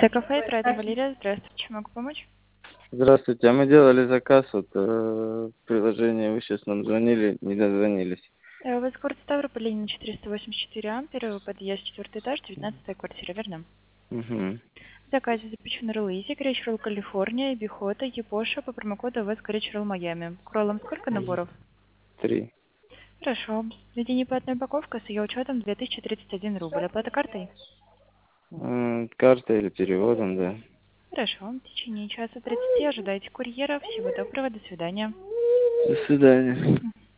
Кафе «Трайда Валерия». Здравствуйте, чем могу помочь? Здравствуйте, а мы делали заказ, в приложении, вы сейчас нам звонили, не дозвонились. У вас город Ставрополь, Ленина, 484 ампера, подъезд 4 этаж, 19 квартира, верно? Угу. В заказе запечены роллы Изи, Гречь ролл Калифорния, Бихота, Япоша, по промокоду у вас Гречь ролл Майами. К роллам сколько наборов? 3. Хорошо. Заведение по одной упаковке с ее учетом 2031 рубль. Оплата картой? Карта или переводом, да. Хорошо. В течение часа 30 ожидайте курьера. Всего доброго, до свидания. До свидания.